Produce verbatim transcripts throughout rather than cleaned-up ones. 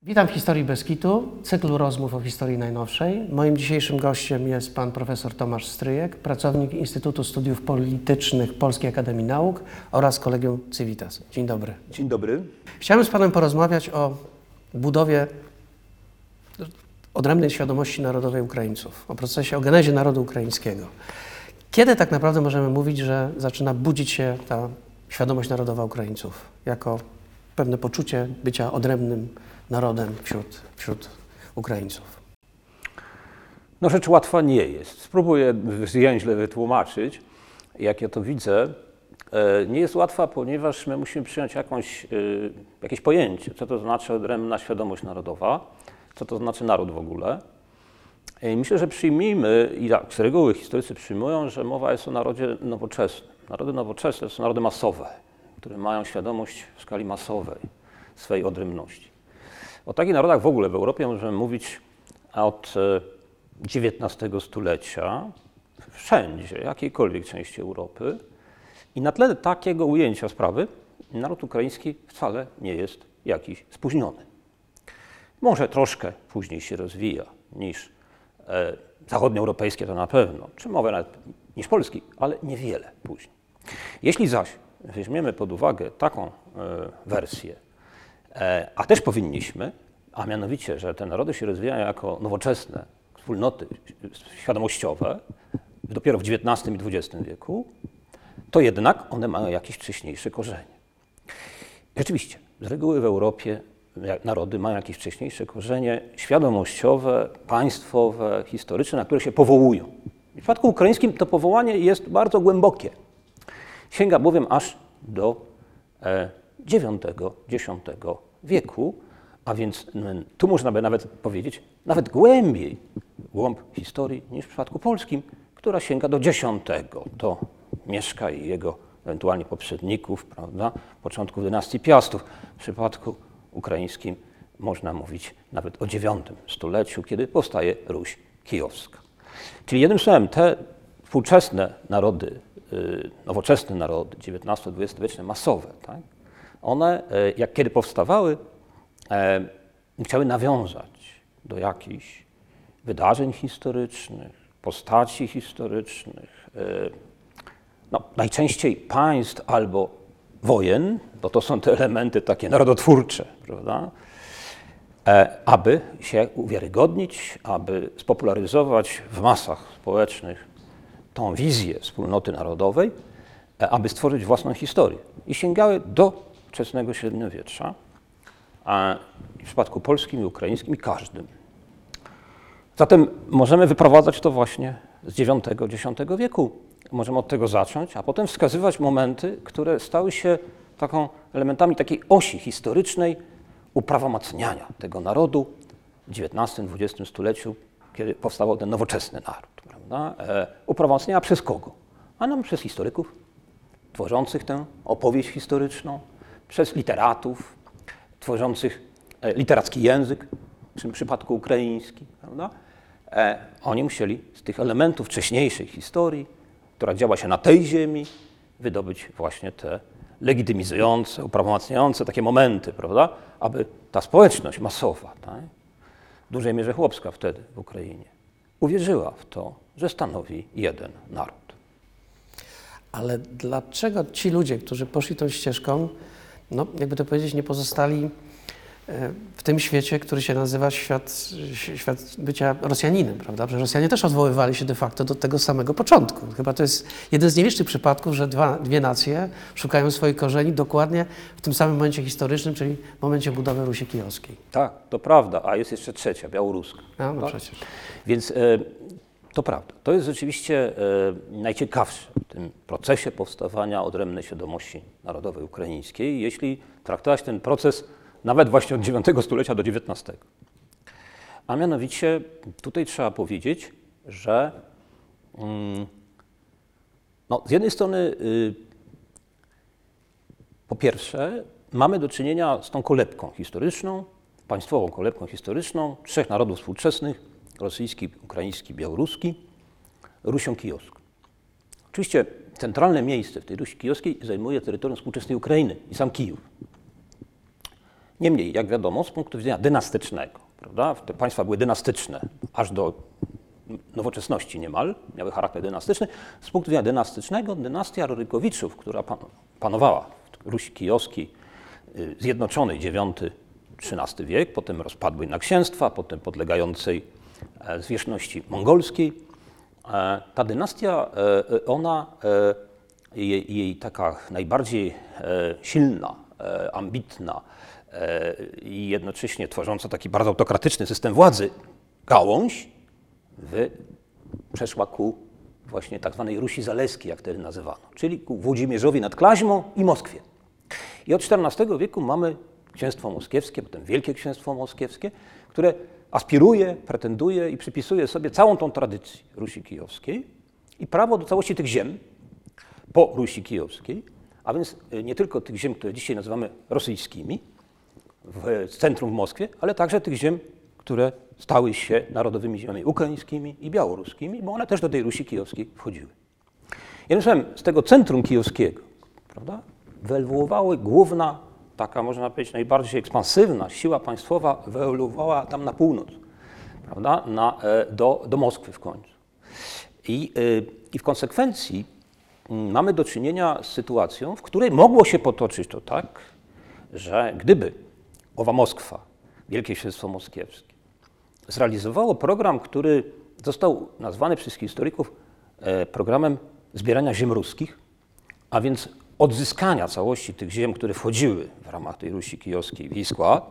Witam w Historii bez kitu, cyklu rozmów o historii najnowszej. Moim dzisiejszym gościem jest pan profesor Tomasz Stryjek, pracownik Instytutu Studiów Politycznych Polskiej Akademii Nauk oraz Collegium Civitas. Dzień dobry. Dzień dobry. Chciałem z panem porozmawiać o budowie odrębnej świadomości narodowej Ukraińców, o procesie, o genezie narodu ukraińskiego. Kiedy tak naprawdę możemy mówić, że zaczyna budzić się ta świadomość narodowa Ukraińców jako pewne poczucie bycia odrębnym narodem wśród, wśród Ukraińców? No rzecz łatwa nie jest. Spróbuję zwięźle wytłumaczyć, jak ja to widzę. Nie jest łatwa, ponieważ my musimy przyjąć jakąś, jakieś pojęcie, co to znaczy odrębna świadomość narodowa, co to znaczy naród w ogóle. I myślę, że przyjmijmy, i tak z reguły historycy przyjmują, że mowa jest o narodzie nowoczesnym. Narody nowoczesne to są narody masowe, które mają świadomość w skali masowej swej odrębności. O takich narodach w ogóle w Europie możemy mówić od dziewiętnastego stulecia, wszędzie, jakiejkolwiek części Europy. I na tle takiego ujęcia sprawy naród ukraiński wcale nie jest jakiś spóźniony. Może troszkę później się rozwija niż e, zachodnioeuropejskie, to na pewno, czy może nawet niż polski, ale niewiele później. Jeśli zaś weźmiemy pod uwagę taką e, wersję, e, a też powinniśmy, a mianowicie, że te narody się rozwijają jako nowoczesne wspólnoty świadomościowe dopiero w dziewiętnastym i dwudziestym wieku, to jednak one mają jakieś wcześniejsze korzenie. Rzeczywiście, z reguły w Europie narody mają jakieś wcześniejsze korzenie świadomościowe, państwowe, historyczne, na które się powołują. W przypadku ukraińskim to powołanie jest bardzo głębokie. Sięga bowiem aż do dziewiątego, dziesiątego wieku, a więc tu można by nawet powiedzieć, nawet głębiej, głąb historii niż w przypadku polskim, która sięga do dziesiątego. To Mieszka i jego ewentualnie poprzedników, prawda, początków dynastii Piastów. W przypadku ukraińskim można mówić nawet o dziewiątym stuleciu, kiedy powstaje Ruś Kijowska. Czyli jednym słowem te współczesne narody, nowoczesne narody, dziewiętnasto-dwudziestowieczne, masowe, tak, one jak kiedy powstawały, chciały nawiązać do jakichś wydarzeń historycznych, postaci historycznych, no, najczęściej państw albo wojen, bo to są te elementy takie narodotwórcze, prawda? Aby się uwiarygodnić, aby spopularyzować w masach społecznych tą wizję wspólnoty narodowej, aby stworzyć własną historię. I sięgały do wczesnego średniowiecza, a w przypadku polskim i ukraińskim i każdym. Zatem możemy wyprowadzać to właśnie z dziewiątego, dziesiątego wieku. Możemy od tego zacząć, a potem wskazywać momenty, które stały się taką elementami takiej osi historycznej uprawomacniania tego narodu w dziewiętnastym, dwudziestym stuleciu, kiedy powstawał ten nowoczesny naród. Prawda? E, uprawomacniania przez kogo? A no przez historyków tworzących tę opowieść historyczną, przez literatów tworzących e, literacki język, w tym przypadku ukraiński. Prawda? E, oni musieli z tych elementów wcześniejszej historii, która działa się na tej ziemi, wydobyć właśnie te legitymizujące, uprawomacniające takie momenty, prawda? Aby ta społeczność masowa, tak? w dużej mierze chłopska wtedy w Ukrainie, uwierzyła w to, że stanowi jeden naród. Ale dlaczego ci ludzie, którzy poszli tą ścieżką, no jakby to powiedzieć, nie pozostali w tym świecie, który się nazywa świat, świat bycia Rosjaninem, prawda? Przecież Rosjanie też odwoływali się de facto do tego samego początku. Chyba to jest jeden z nielicznych przypadków, że dwa, dwie nacje szukają swoich korzeni dokładnie w tym samym momencie historycznym, czyli w momencie budowy Rusi Kijowskiej. Tak, to prawda, a jest jeszcze trzecia, białoruska. A, no tak? przecież. Więc e, to prawda. To jest rzeczywiście e, najciekawsze w tym procesie powstawania odrębnej świadomości narodowej ukraińskiej, jeśli traktować ten proces nawet właśnie od dziewiątego stulecia do dziewiętnastego. A mianowicie tutaj trzeba powiedzieć, że mm, no, z jednej strony y, po pierwsze mamy do czynienia z tą kolebką historyczną, państwową kolebką historyczną trzech narodów współczesnych, rosyjski, ukraiński, białoruski, Rusią Kijowską. Oczywiście centralne miejsce w tej Rusi Kijowskiej zajmuje terytorium współczesnej Ukrainy i sam Kijów. Niemniej, jak wiadomo, z punktu widzenia dynastycznego, prawda, te państwa były dynastyczne aż do nowoczesności niemal, miały charakter dynastyczny. Z punktu widzenia dynastycznego dynastia Rurykowiczów, która panowała w Rusi Kijowskiej, zjednoczonej dziewiąty trzynasty wiek, potem rozpadłej na księstwa, potem podlegającej zwierzchności mongolskiej. Ta dynastia, ona, jej, jej taka najbardziej silna, ambitna i jednocześnie tworząca taki bardzo autokratyczny system władzy gałąź w, przeszła ku właśnie tak zwanej Rusi Zaleskiej, jak wtedy nazywano, czyli ku Włodzimierzowi nad Klaźmą i Moskwie. I od czternastego wieku mamy Księstwo Moskiewskie, potem Wielkie Księstwo Moskiewskie, które aspiruje, pretenduje i przypisuje sobie całą tą tradycję Rusi Kijowskiej i prawo do całości tych ziem po Rusi Kijowskiej, a więc nie tylko tych ziem, które dzisiaj nazywamy rosyjskimi, w centrum w Moskwie, ale także tych ziem, które stały się narodowymi ziemiami ukraińskimi i białoruskimi, bo one też do tej Rusi Kijowskiej wchodziły. Jednym słowem, z tego centrum kijowskiego, prawda, wyewoluowała główna, taka można powiedzieć najbardziej ekspansywna siła państwowa, wyewoluowała tam na północ, prawda, na, do, do Moskwy w końcu. I, i w konsekwencji mamy do czynienia z sytuacją, w której mogło się potoczyć to tak, że gdyby owa Moskwa, Wielkie Księstwo Moskiewskie, zrealizowało program, który został nazwany przez historyków programem zbierania ziem ruskich, a więc odzyskania całości tych ziem, które wchodziły w ramach tej Rusi Kijowskiej w jej skład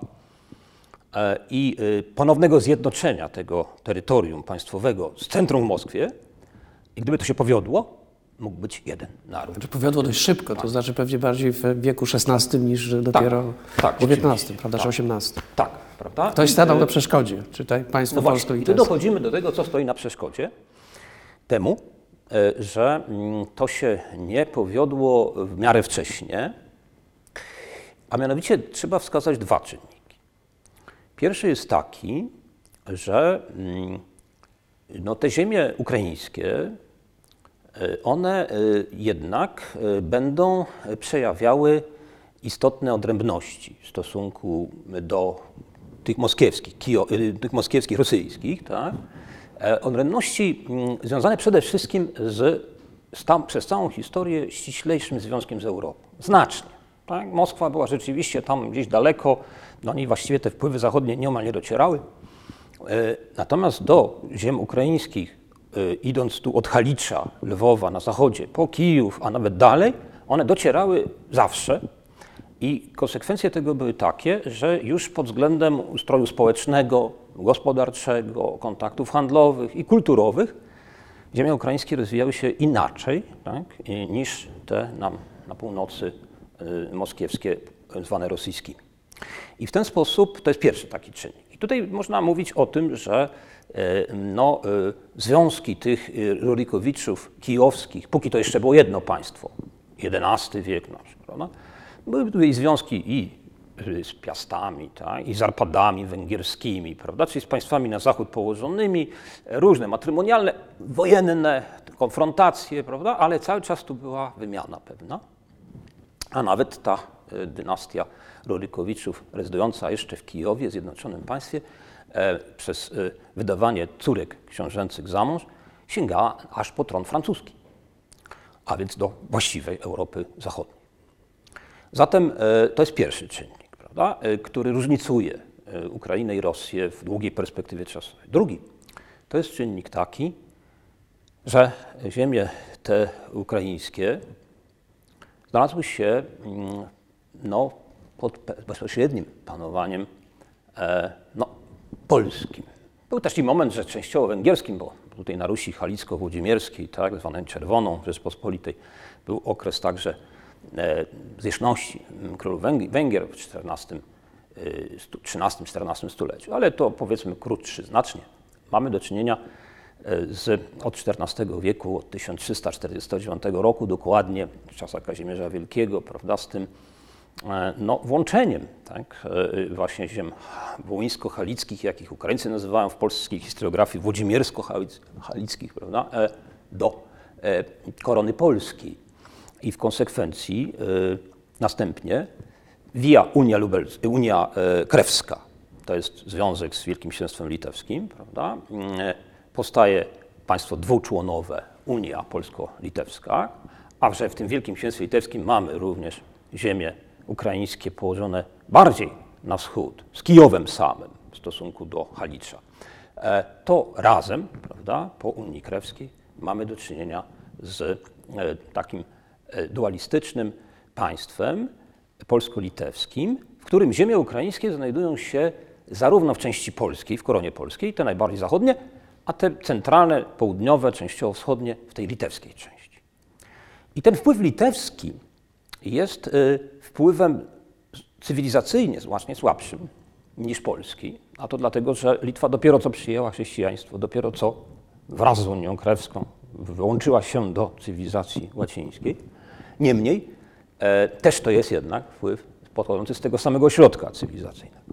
i ponownego zjednoczenia tego terytorium państwowego z centrum w Moskwie. I gdyby to się powiodło, mógł być jeden naród. Znaczy powiodło dość szybko, to znaczy pewnie bardziej w wieku szesnastym niż dopiero tak, w dziewiętnastym, prawda, tak, czy osiemnastym. Tak, prawda? Ktoś stanął na przeszkodzie, czytaj państwo No polskie. właśnie, i tu dochodzimy do tego, co stoi na przeszkodzie temu, że to się nie powiodło w miarę wcześnie, a mianowicie trzeba wskazać dwa czynniki. Pierwszy jest taki, że no, te ziemie ukraińskie, one jednak będą przejawiały istotne odrębności w stosunku do tych moskiewskich, kijo, tych moskiewskich rosyjskich, tak? Odrębności związane przede wszystkim z, z tam, przez całą historię ściślejszym związkiem z Europą. Znacznie. Tak? Moskwa była rzeczywiście tam gdzieś daleko, do niej właściwie te wpływy zachodnie nieomal nie docierały. Natomiast do ziem ukraińskich, idąc tu od Halicza, Lwowa na zachodzie, po Kijów, a nawet dalej, one docierały zawsze. I konsekwencje tego były takie, że już pod względem ustroju społecznego, gospodarczego, kontaktów handlowych i kulturowych ziemie ukraińskie rozwijały się inaczej, tak, niż te nam na północy y, moskiewskie, zwane rosyjskimi. I w ten sposób to jest pierwszy taki czynnik. I tutaj można mówić o tym, że y, no, y, związki tych Rurykowiczów kijowskich, póki to jeszcze było jedno państwo, jedenasty wiek na przykład, prawda? Były tutaj związki i z Piastami, tak, i z Arpadami węgierskimi, prawda, czyli z państwami na zachód położonymi, różne matrymonialne, wojenne konfrontacje, prawda, ale cały czas tu była wymiana pewna. A nawet ta dynastia Rurykowiczów rezydująca jeszcze w Kijowie, Zjednoczonym Państwie, e, przez e, wydawanie córek książęcych za mąż sięgała aż po tron francuski, a więc do właściwej Europy Zachodniej. Zatem to jest pierwszy czynnik, prawda, który różnicuje Ukrainę i Rosję w długiej perspektywie czasowej. Drugi to jest czynnik taki, że ziemie te ukraińskie znalazły się no, pod bezpośrednim panowaniem no, polskim. Był taki moment, że częściowo węgierskim, bo tutaj na Rusi Halicko-Włodzimierskiej, tak zwanej Czerwoną Rzeczpospolitej, był okres także zwierzchności królów Węgier w trzynastym czternastym stuleciu, ale to powiedzmy krótszy znacznie. Mamy do czynienia z, od czternastego wieku, od tysiąc trzysta czterdziestego dziewiątego roku dokładnie, czasa Kazimierza Wielkiego, prawda, z tym no, włączeniem tak, właśnie ziem wołyńsko-halickich, jakich Ukraińcy nazywają w polskiej historiografii włodzimiersko-halickich, prawda, do korony polskiej. I w konsekwencji y, następnie Via Unia, Lubelska, Unia Krewska, to jest związek z Wielkim Księstwem Litewskim, prawda? Powstaje państwo dwuczłonowe, Unia Polsko-Litewska, a że w tym Wielkim Księstwie Litewskim mamy również ziemie ukraińskie położone bardziej na wschód, z Kijowem samym w stosunku do Halicza, to razem, prawda, po Unii Krewskiej mamy do czynienia z takim dualistycznym państwem polsko-litewskim, w którym ziemie ukraińskie znajdują się zarówno w części polskiej, w koronie polskiej, te najbardziej zachodnie, a te centralne, południowe, częściowo wschodnie w tej litewskiej części. I ten wpływ litewski jest wpływem cywilizacyjnie znacznie słabszym niż polski, a to dlatego, że Litwa dopiero co przyjęła chrześcijaństwo, dopiero co wraz z Unią Krewską włączyła się do cywilizacji łacińskiej. Niemniej e, też to jest jednak wpływ pochodzący z tego samego środka cywilizacyjnego.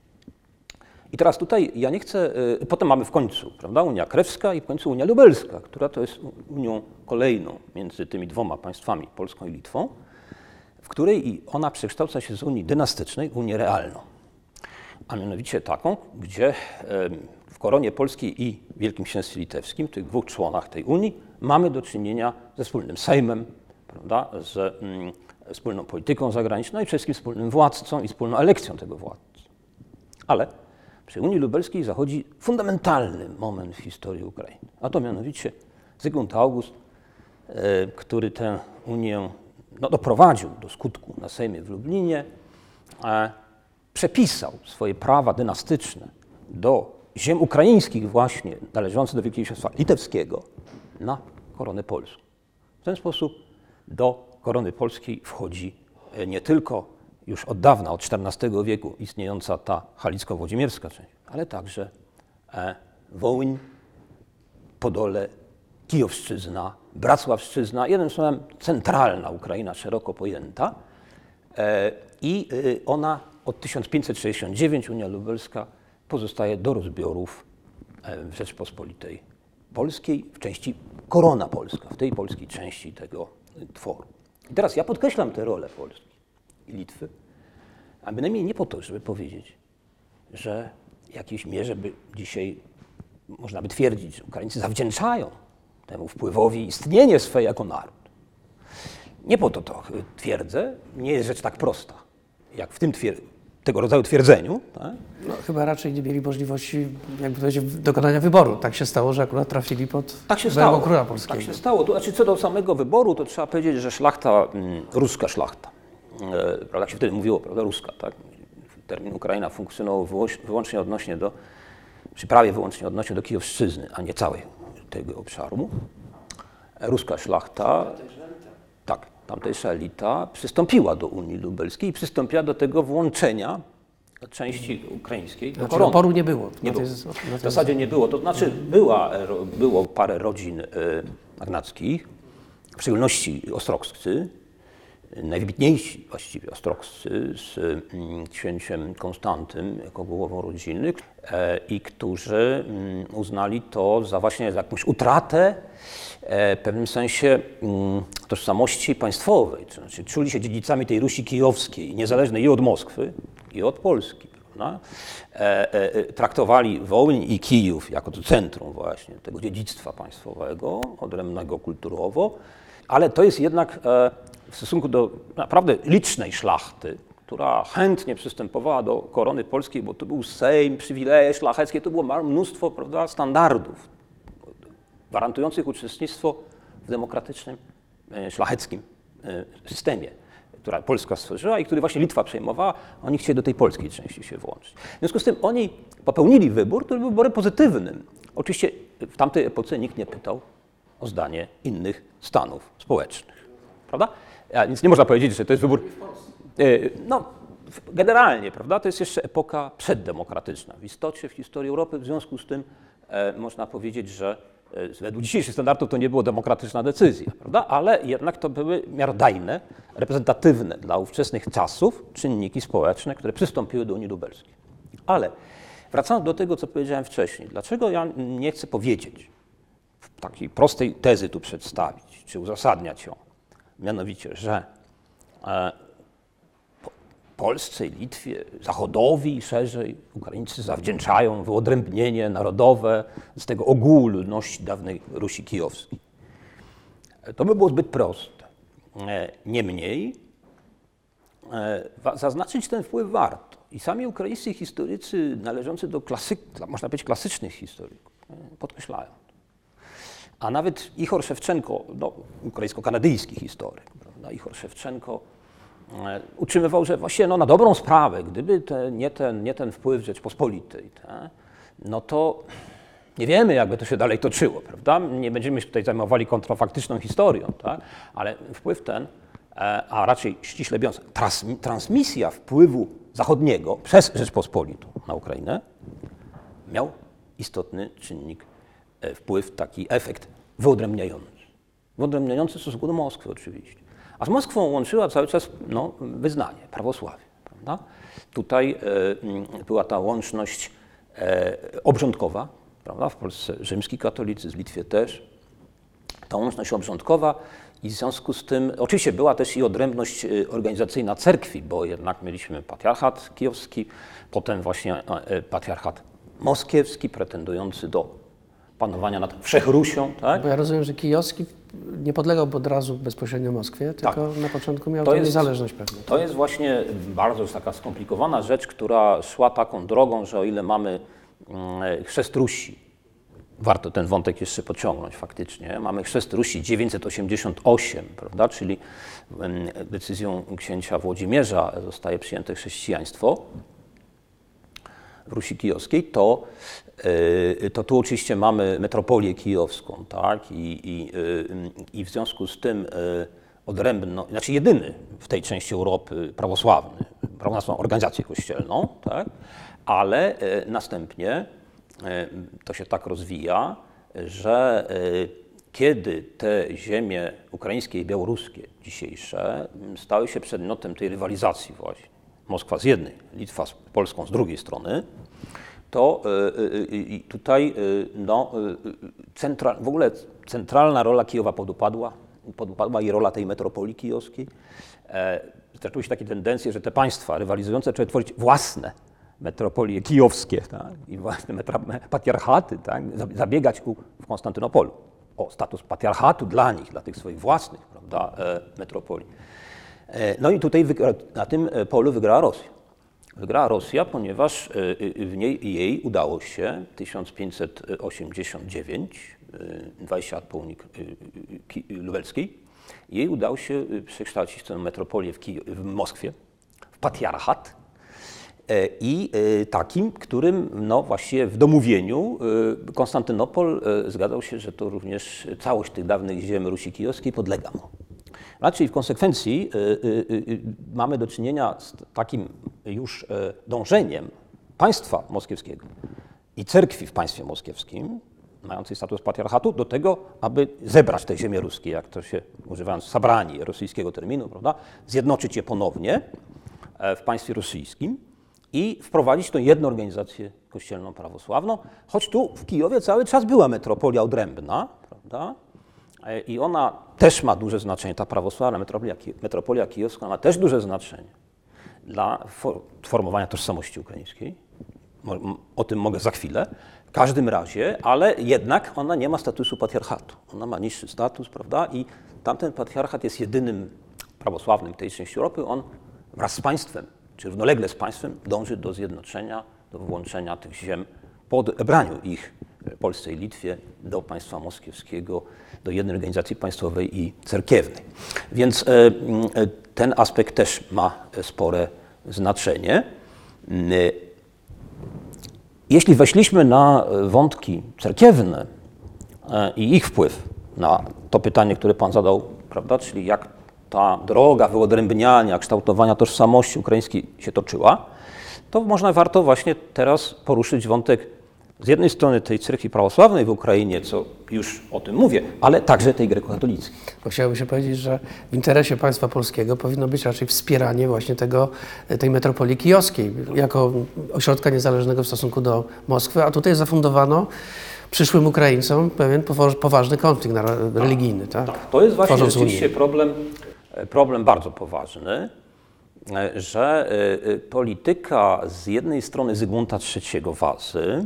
I teraz tutaj ja nie chcę, e, potem mamy w końcu, prawda, Unia Krewska i w końcu Unia Lubelska, która to jest unią kolejną między tymi dwoma państwami, Polską i Litwą, w której ona przekształca się z Unii dynastycznej w Unię realną. A mianowicie taką, gdzie w koronie polskiej i Wielkim Księstwie Litewskim, tych dwóch członach tej Unii, mamy do czynienia ze wspólnym sejmem, prawda, ze mm, wspólną polityką zagraniczną i przede wszystkim wspólnym władcą i wspólną elekcją tego władcy. Ale przy Unii Lubelskiej zachodzi fundamentalny moment w historii Ukrainy, a to mianowicie Zygmunt August, e, który tę Unię no, doprowadził do skutku na Sejmie w Lublinie, e, przepisał swoje prawa dynastyczne do ziem ukraińskich właśnie należących do Wielkiego Księstwa Litewskiego na koronę polską. W ten sposób do korony polskiej wchodzi nie tylko już od dawna, od czternastego wieku istniejąca ta halicko-włodzimierska część, ale także Wołyń, Podole, Kijowszczyzna, Bracławszczyzna, jednym słowem centralna Ukraina szeroko pojęta i ona od tysiąc pięćset sześćdziesiąt dziewiątego Unia Lubelska pozostaje do rozbiorów w Rzeczpospolitej Polskiej w części korona polska, w tej polskiej części tego tworu. I teraz ja podkreślam tę rolę Polski i Litwy, a bynajmniej nie po to, żeby powiedzieć, że w jakiejś mierze by dzisiaj można by twierdzić, że Ukraińcy zawdzięczają temu wpływowi istnienie swe jako naród. Nie po to to twierdzę, nie jest rzecz tak prosta, jak w tym twier- tego rodzaju twierdzeniu. Tak? No, chyba raczej nie mieli możliwości, jakby powiedzieć, dokonania wyboru. Tak się stało, że akurat trafili pod tak się stało. króla polskiego. Tak się stało. To znaczy, co do samego wyboru, to trzeba powiedzieć, że szlachta, mm, ruska szlachta, e, prawda, jak się wtedy mówiło, prawda, ruska, tak? Termin Ukraina funkcjonował wyłącznie odnośnie do, czy prawie wyłącznie odnośnie do Kijowszczyzny, a nie całej tego obszaru. Ruska szlachta, tak, tamtejsza elita przystąpiła do Unii Lubelskiej i przystąpiła do tego włączenia części ukraińskiej do Znaczy, korony. oporu nie było. Nie Na było. tej- na tej- W zasadzie nie było. To znaczy była, było parę rodzin e, magnackich, w szczególności ostrogscy, najwybitniejsi właściwie ostrogscy z mm, księciem Konstantym jako głową rodziny e, i którzy mm, uznali to za właśnie jakąś utratę e, w pewnym sensie mm, tożsamości państwowej. To znaczy czuli się dziedzicami tej Rusi kijowskiej, niezależnej i od Moskwy, i od Polski. Prawda? E, e, traktowali Wołyń i Kijów jako to centrum właśnie tego dziedzictwa państwowego, odrębnego kulturowo, ale to jest jednak e, w stosunku do naprawdę licznej szlachty, która chętnie przystępowała do korony polskiej, bo to był Sejm, przywileje szlacheckie, to było mnóstwo, prawda, standardów gwarantujących uczestnictwo w demokratycznym, e, szlacheckim e, systemie, która Polska stworzyła i który właśnie Litwa przejmowała. Oni chcieli do tej polskiej części się włączyć. W związku z tym oni popełnili wybór, który był wyborem pozytywnym. Oczywiście w tamtej epoce nikt nie pytał o zdanie innych stanów społecznych. Prawda? A więc nie można powiedzieć, że to jest wybór. No, generalnie, prawda? To jest jeszcze epoka przeddemokratyczna. W istocie w historii Europy, w związku z tym e, można powiedzieć, że e, według dzisiejszych standardów to nie była demokratyczna decyzja, prawda? Ale jednak to były miarodajne, reprezentatywne dla ówczesnych czasów czynniki społeczne, które przystąpiły do Unii Lubelskiej. Ale wracając do tego, co powiedziałem wcześniej, dlaczego ja nie chcę powiedzieć, takiej prostej tezy tu przedstawić, czy uzasadniać ją, mianowicie, że e, Polsce i Litwie, Zachodowi i szerzej, Ukraińcy zawdzięczają wyodrębnienie narodowe z tego ogółu ludności dawnej Rusi Kijowskiej. To by było zbyt proste. Niemniej zaznaczyć ten wpływ warto. I sami ukraińscy historycy należący do klasyk, można powiedzieć klasycznych historyków podkreślają. A nawet Ichor Szewczenko, no, ukraińsko-kanadyjski historyk, prawda? Ichor Szewczenko utrzymywał, że właśnie no, na dobrą sprawę, gdyby te, nie, ten, nie ten wpływ Rzeczpospolitej, te, no to nie wiemy, jakby to się dalej toczyło, prawda? Nie będziemy się tutaj zajmowali kontrafaktyczną historią, tak? Ale wpływ ten, a raczej ściśle biorąc, trans, transmisja wpływu zachodniego przez Rzeczpospolitą na Ukrainę miał istotny czynnik, wpływ, taki efekt wyodrębniający. Wyodrębniający w stosunku do Moskwy oczywiście. A z Moskwą łączyła cały czas no, wyznanie, prawosławie. Prawda? Tutaj e, była ta łączność e, obrządkowa, prawda? W Polsce rzymski katolicyzm, w Litwie też. Ta łączność obrządkowa i w związku z tym, oczywiście była też i odrębność organizacyjna cerkwi, bo jednak mieliśmy patriarchat kijowski, potem właśnie e, patriarchat moskiewski, pretendujący do panowania nad Wszechrusią. Tak? Bo ja rozumiem, że kijowski nie podlegał od razu bezpośrednio Moskwie, tylko tak. Na początku miał to tą jest, niezależność pewną. To jest właśnie bardzo taka skomplikowana rzecz, która szła taką drogą, że o ile mamy chrzest Rusi, warto ten wątek jeszcze pociągnąć faktycznie, mamy chrzest Rusi dziewięćset osiemdziesiąt osiem, prawda, czyli decyzją księcia Włodzimierza zostaje przyjęte chrześcijaństwo w Rusi Kijowskiej, to, to tu oczywiście mamy metropolię kijowską, tak? I, i, i w związku z tym odrębno, znaczy jedyny w tej części Europy prawosławny, prawosławną organizację kościelną, tak? Ale następnie to się tak rozwija, że kiedy te ziemie ukraińskie i białoruskie dzisiejsze stały się przedmiotem tej rywalizacji właśnie, Moskwa z jednej, Litwa z Polską z drugiej strony, to y, y, tutaj y, no, centra, w ogóle centralna rola Kijowa podupadła, podupadła i rola tej metropolii kijowskiej. E, zaczęły się takie tendencje, że te państwa rywalizujące zaczęły tworzyć własne metropolie kijowskie, tak, i własne metra, patriarchaty, tak, zabiegać u, w Konstantynopolu o status patriarchatu dla nich, dla tych swoich własnych, prawda, e, metropolii. No i tutaj na tym polu wygrała Rosja. Wygrała Rosja, ponieważ w niej jej udało się w tysiąc pięćset osiemdziesiąt dziewięć, dwadzieścia lat po Unii Lubelskiej, jej udało się przekształcić tę metropolię w, Kij- w Moskwie, w patriarchat i takim, którym no właściwie w domówieniu Konstantynopol zgadzał się, że to również całość tych dawnych ziem Rusi Kijowskiej podlega mu. Czyli w konsekwencji y, y, y, mamy do czynienia z takim już y, dążeniem państwa moskiewskiego i cerkwi w państwie moskiewskim, mającej status patriarchatu, do tego, aby zebrać te ziemie ruskie, jak to się, używając sabrani rosyjskiego terminu, prawda, zjednoczyć je ponownie w państwie rosyjskim i wprowadzić tą jedną organizację kościelną prawosławną, choć tu w Kijowie cały czas była metropolia odrębna, prawda? I ona też ma duże znaczenie, ta prawosławna metropolia, metropolia kijowska ma też duże znaczenie dla formowania tożsamości ukraińskiej. O tym mogę za chwilę. W każdym razie, ale jednak ona nie ma statusu patriarchatu. Ona ma niższy status, prawda? I tamten patriarchat jest jedynym prawosławnym w tej części Europy. On wraz z państwem, czy równolegle z państwem, dąży do zjednoczenia, do włączenia tych ziem po odebraniu ich Polsce i Litwie do państwa moskiewskiego, do jednej organizacji państwowej i cerkiewnej. Więc ten aspekt też ma spore znaczenie. Jeśli weszliśmy na wątki cerkiewne i ich wpływ na to pytanie, które pan zadał, prawda, czyli jak ta droga wyodrębniania, kształtowania tożsamości ukraińskiej się toczyła, to można warto właśnie teraz poruszyć wątek z jednej strony tej cerkwi prawosławnej w Ukrainie, co już o tym mówię, ale także tej grekokatolickiej. Bo chciałoby się powiedzieć, że w interesie państwa polskiego powinno być raczej wspieranie właśnie tego, tej metropolii kijowskiej jako ośrodka niezależnego w stosunku do Moskwy, a tutaj zafundowano przyszłym Ukraińcom pewien poważny konflikt religijny. Tak? Tak, to jest właśnie rzeczywiście problem, problem bardzo poważny. że polityka z jednej strony Zygmunta trzeciego Wazy,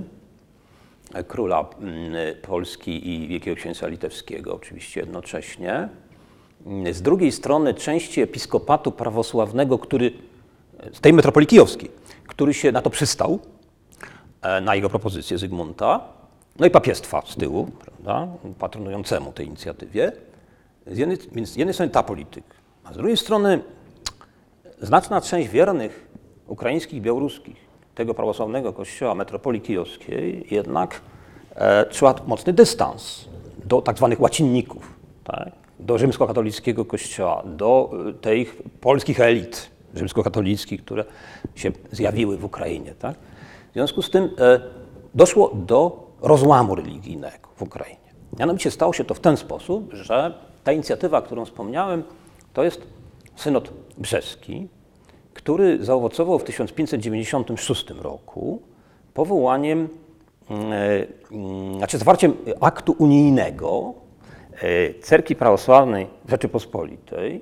króla Polski i Wielkiego Księstwa Litewskiego oczywiście jednocześnie, z drugiej strony części episkopatu prawosławnego, który, z tej metropolii kijowskiej, który się na to przystał, na jego propozycję Zygmunta, no i papiestwa z tyłu, prawda, patronującemu tej inicjatywie. Z jednej, więc z jednej strony ta polityka, a z drugiej strony znaczna część wiernych ukraińskich, białoruskich, tego prawosławnego kościoła metropolii kijowskiej jednak e, czuła mocny dystans do tak zwanych łacinników, tak? Do rzymskokatolickiego kościoła, do tych polskich elit rzymskokatolickich, które się zjawiły w Ukrainie. Tak? W związku z tym e, doszło do rozłamu religijnego w Ukrainie. Mianowicie stało się to w ten sposób, że ta inicjatywa, którą wspomniałem, to jest synod brzeski, który zaowocował w tysiąc pięćset dziewięćdziesiątym szóstym roku powołaniem, e, znaczy zawarciem aktu unijnego e, Cerkwi Prawosławnej Rzeczypospolitej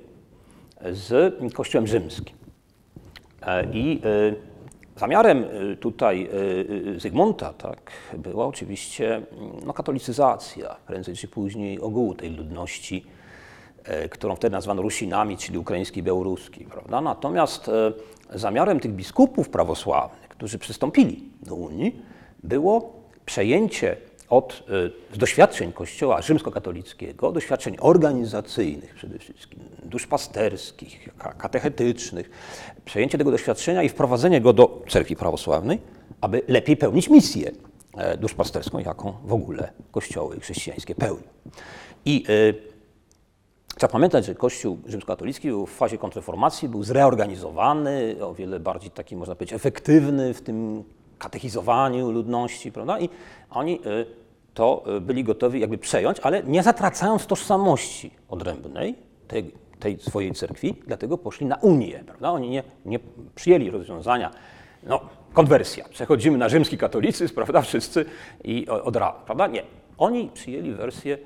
z Kościołem Rzymskim. E, I e, zamiarem tutaj e, Zygmunta tak, była oczywiście no, katolicyzacja, prędzej czy później ogółu tej ludności, którą wtedy nazwano Rusinami, czyli ukraiński, białoruski, prawda? Natomiast zamiarem tych biskupów prawosławnych, którzy przystąpili do Unii, było przejęcie od z doświadczeń Kościoła rzymskokatolickiego, doświadczeń organizacyjnych przede wszystkim, duszpasterskich, katechetycznych, przejęcie tego doświadczenia i wprowadzenie go do cerkwi prawosławnej, aby lepiej pełnić misję duszpasterską, jaką w ogóle kościoły chrześcijańskie pełnią. I trzeba pamiętać, że Kościół rzymskokatolicki był w fazie kontrreformacji, był zreorganizowany, o wiele bardziej taki, można powiedzieć, efektywny w tym katechizowaniu ludności, prawda? I oni to byli gotowi jakby przejąć, ale nie zatracając tożsamości odrębnej tej, tej swojej cerkwi, dlatego poszli na Unię, prawda? Oni nie, nie przyjęli rozwiązania, no, konwersja, przechodzimy na rzymski katolicyzm, prawda, wszyscy i od razu, prawda? Nie. Oni przyjęli wersję,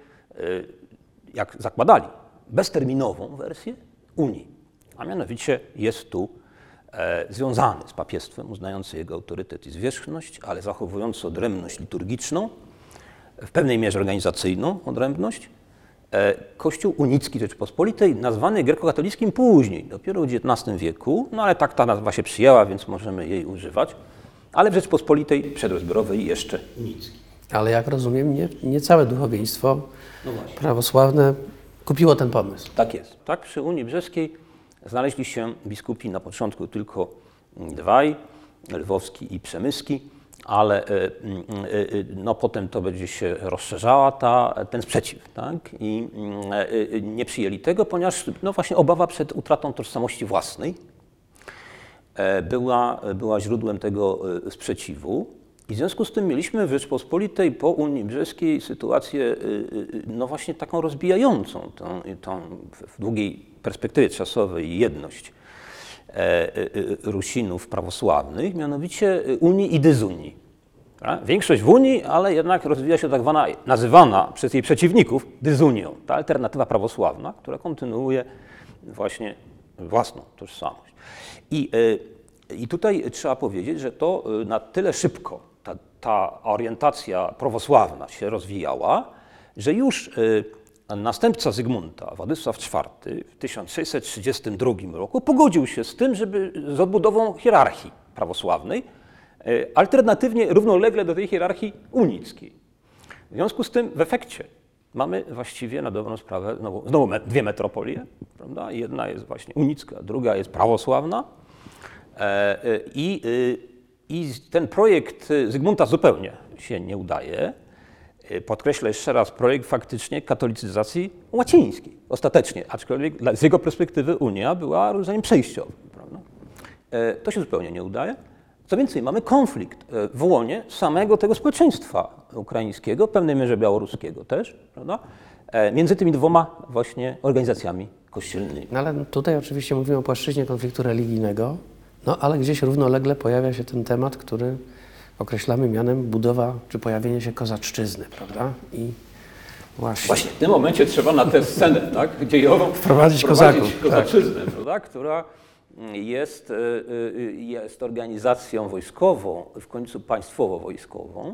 jak zakładali, bezterminową wersję Unii, a mianowicie jest tu e, związany z papiestwem, uznający jego autorytet i zwierzchność, ale zachowujący odrębność liturgiczną, w pewnej mierze organizacyjną odrębność, e, Kościół unicki Rzeczypospolitej, nazwany grekokatolickim później, dopiero w dziewiętnastym wieku, no ale tak ta nazwa się przyjęła, więc możemy jej używać, ale w Rzeczypospolitej przedrozbiorowej jeszcze unicki. Ale jak rozumiem, nie, nie całe duchowieństwo no prawosławne kupiło ten pomysł. Tak jest. Tak, przy Unii Brzeskiej znaleźli się biskupi na początku tylko dwaj, lwowski i przemyski, ale no, potem to będzie się rozszerzała ta, ten sprzeciw. Tak? I nie przyjęli tego, ponieważ no, właśnie obawa przed utratą tożsamości własnej była, była źródłem tego sprzeciwu. I w związku z tym mieliśmy w Rzeczypospolitej po Unii Brzeskiej sytuację no właśnie taką rozbijającą tą, tą w długiej perspektywie czasowej jedność Rusinów prawosławnych, mianowicie Unii i dezunii. Większość w Unii, ale jednak rozwija się tak zwana, nazywana przez jej przeciwników dezunią, ta alternatywa prawosławna, która kontynuuje właśnie własną tożsamość. I, i tutaj trzeba powiedzieć, że to na tyle szybko ta, ta orientacja prawosławna się rozwijała, że już następca Zygmunta, Władysław czwarty, w tysiąc sześćset trzydziestym drugim roku pogodził się z tym, żeby z odbudową hierarchii prawosławnej, alternatywnie równolegle do tej hierarchii unickiej. W związku z tym w efekcie mamy właściwie na dobrą sprawę znowu, znowu dwie metropolie, prawda? Jedna jest właśnie unicka, druga jest prawosławna. I, I ten projekt Zygmunta zupełnie się nie udaje. Podkreślę jeszcze raz, projekt faktycznie katolicyzacji łacińskiej, ostatecznie, aczkolwiek z jego perspektywy Unia była rozwiązaniem przejściowym. Prawda? To się zupełnie nie udaje. Co więcej, mamy konflikt w łonie samego tego społeczeństwa ukraińskiego, w pewnej mierze białoruskiego też, prawda? Między tymi dwoma właśnie organizacjami kościelnymi. No ale tutaj oczywiście mówimy o płaszczyźnie konfliktu religijnego, no ale gdzieś równolegle pojawia się ten temat, który określamy mianem budowa czy pojawienie się kozaczczyzny, prawda? I właśnie, właśnie w tym momencie trzeba na tę scenę, tak, dziejową wprowadzić kozaków, kozaczyznę, tak. Prawda? Która jest, jest organizacją wojskową, w końcu państwowo-wojskową.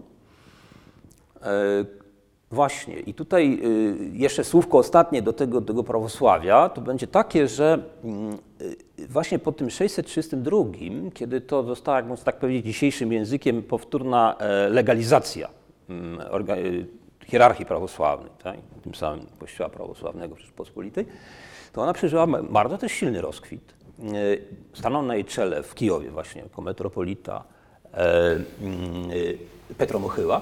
Właśnie, i tutaj jeszcze słówko ostatnie do tego, do tego prawosławia, to będzie takie, że właśnie po tym sześćset trzydziestym drugim, kiedy to została, jak można tak powiedzieć dzisiejszym językiem, powtórna legalizacja hierarchii prawosławnej, tak? Tym samym Kościoła prawosławnego Rzeczypospolitej, to ona przeżyła bardzo też silny rozkwit. Stanął na jej czele w Kijowie właśnie jako metropolita Petro Mochyła,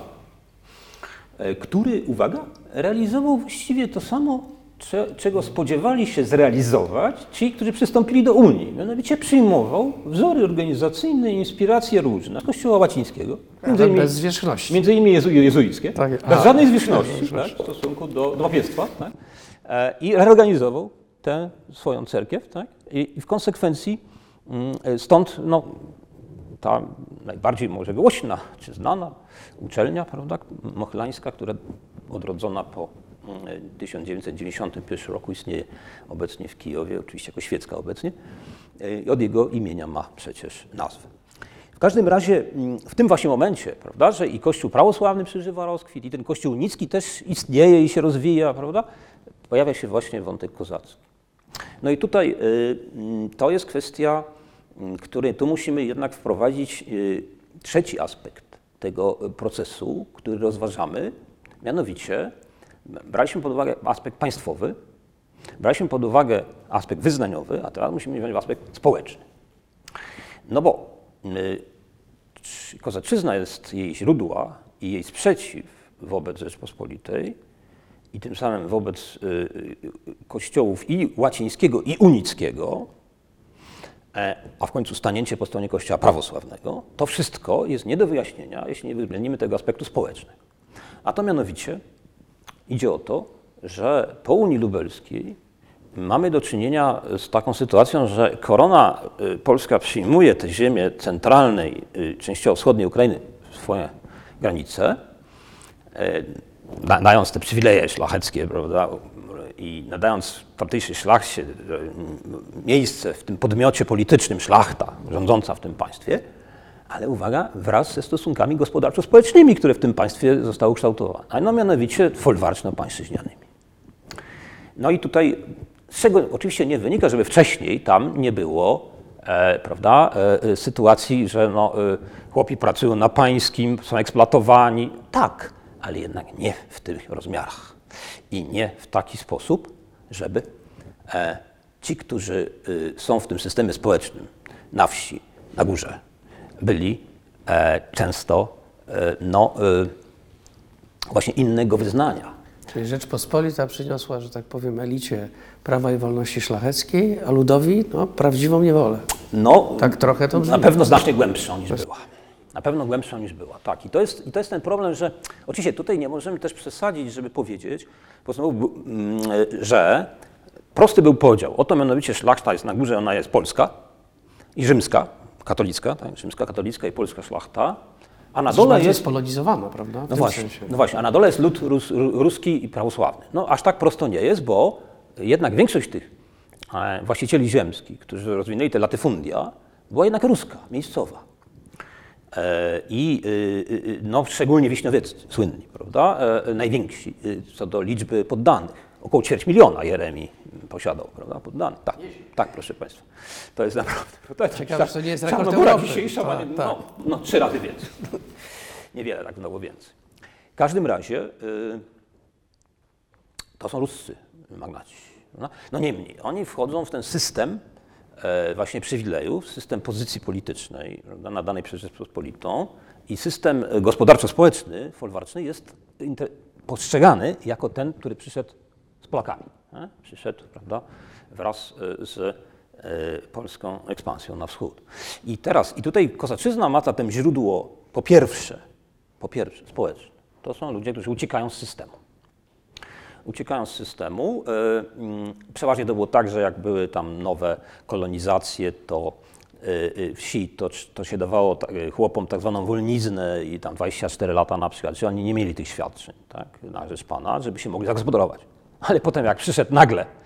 który, uwaga, realizował właściwie to samo, czego spodziewali się zrealizować ci, którzy przystąpili do Unii. Mianowicie przyjmował wzory organizacyjne i inspiracje różne z Kościoła łacińskiego. Między innymi, bez zwierzchności. Między innymi jezu, jezuickie. Tak, bez a, żadnej zwierzchności tak, w stosunku do, do papiestwa. Tak? I reorganizował tę swoją cerkiew. Tak? I, I w konsekwencji stąd no, ta najbardziej może głośna czy znana uczelnia, prawda, mochlańska, która odrodzona po tysiąc dziewięćset dziewięćdziesiątym pierwszym roku istnieje obecnie w Kijowie, oczywiście jako świecka obecnie, i od jego imienia ma przecież nazwę. W każdym razie w tym właśnie momencie, prawda, że i Kościół prawosławny przeżywa rozkwit, i ten Kościół unicki też istnieje i się rozwija, prawda, pojawia się właśnie wątek kozacki. No i tutaj to jest kwestia, której tu musimy jednak wprowadzić trzeci aspekt tego procesu, który rozważamy, mianowicie braliśmy pod uwagę aspekt państwowy, braliśmy pod uwagę aspekt wyznaniowy, a teraz musimy wziąć aspekt społeczny. No bo y, kozaczyzna jest jej źródła i jej sprzeciw wobec Rzeczpospolitej i tym samym wobec y, y, kościołów i łacińskiego, i unickiego, a w końcu stanięcie po stronie Kościoła prawosławnego, to wszystko jest nie do wyjaśnienia, jeśli nie uwzględnimy tego aspektu społecznego. A to mianowicie idzie o to, że po Unii Lubelskiej mamy do czynienia z taką sytuacją, że korona polska przyjmuje te ziemie centralnej, częściowo wschodniej Ukrainy w swoje granice, dając te przywileje szlacheckie, prawda, i nadając tamtejszej szlachcie miejsce w tym podmiocie politycznym, szlachta rządząca w tym państwie, ale uwaga, wraz ze stosunkami gospodarczo-społecznymi, które w tym państwie zostały ukształtowane, no mianowicie folwarczno-pańszczyźnianymi. No i tutaj, z czego oczywiście nie wynika, żeby wcześniej tam nie było e, prawda, e, sytuacji, że no, e, chłopi pracują na pańskim, są eksploatowani. Tak, ale jednak nie w tych rozmiarach i nie w taki sposób, żeby e, ci, którzy e, są w tym systemie społecznym na wsi, na górze, byli e, często e, no, e, właśnie innego wyznania. Czyli Rzeczpospolita przyniosła, że tak powiem, elicie prawa i wolności szlacheckiej, a ludowi no, prawdziwą niewolę. No, tak trochę to brzmi. Na pewno znacznie głębszą niż była. Na pewno głębszą niż była, tak. I to jest, i to jest ten problem, że oczywiście tutaj nie możemy też przesadzić, żeby powiedzieć, po prostu, że prosty był podział. Oto mianowicie szlachta jest na górze, ona jest polska i rzymska, katolicka, tak? Rzymska, katolicka i polska szlachta, a na dole jest... jest polonizowana, prawda? W no, właśnie, no właśnie, a na dole jest lud rus, ruski i prawosławny. No aż tak prosto nie jest, bo jednak większość tych właścicieli ziemskich, którzy rozwinęli te latyfundia, była jednak ruska, miejscowa. I no, szczególnie wiśniowieccy, słynni, prawda? Najwięksi co do liczby poddanych. Około ćwierć miliona Jeremi posiadał, prawda, poddanych. Tak, tak, proszę Państwa. To jest naprawdę... To jest ciekawe, że to nie jest rekord Czarnogóra Europy. dzisiejsza ma tak, no, tak. no, trzy razy więcej. Niewiele tak znowu więcej. W każdym razie y, to są ruscy magnaci. No, no niemniej, oni wchodzą w ten system e, właśnie przywilejów, system pozycji politycznej, prawda, nadanej przez Rzeczpospolitą i system gospodarczo-społeczny, folwarczny jest inter, postrzegany jako ten, który przyszedł z Polakami. Nie? Przyszedł, prawda, wraz z e, polską ekspansją na wschód. I teraz, i tutaj kozaczyzna ma zatem źródło po pierwsze, po pierwsze społeczne. To są ludzie, którzy uciekają z systemu. Uciekają z systemu. E, przeważnie to było tak, że jak były tam nowe kolonizacje, to e, wsi, to, to się dawało chłopom tak zwaną wolniznę i tam dwadzieścia cztery lata na przykład, że oni nie mieli tych świadczeń, tak, na rzecz Pana, żeby się mogli zagospodarować. Ale potem jak przyszedł nagle